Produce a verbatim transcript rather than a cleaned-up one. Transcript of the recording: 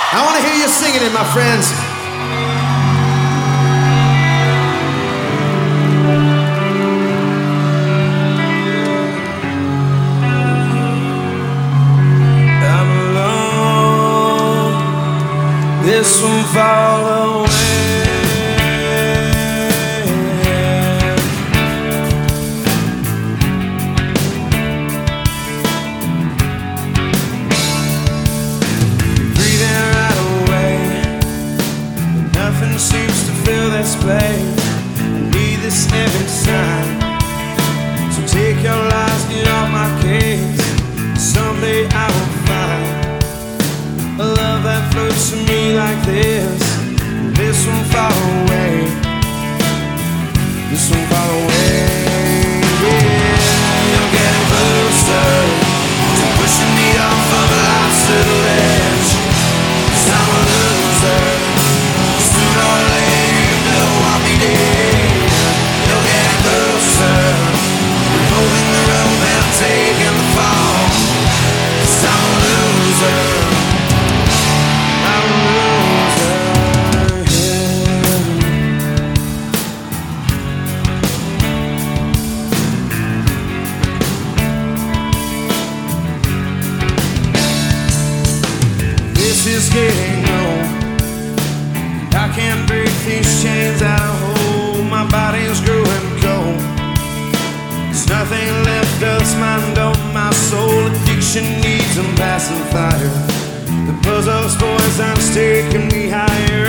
I want to hear you singing it, my friends. I'm alone, this one fall away. Seems to fill that space. I need this every time. So take your lies, get off my case. Someday I will find a love that floats to me like this. This one far away. This one far away. Yeah, you're getting closer to pushing me off of life's little edge. 'Cause I'm a loser. Taking the fall, 'cause I'm a loser. I'm a loser, yeah. This is getting old. I can't break these chains I hold. My body's growing cold. There's nothing left else, mind on my soul. Addiction needs a pacifier. The puzzle's poison's taking me higher.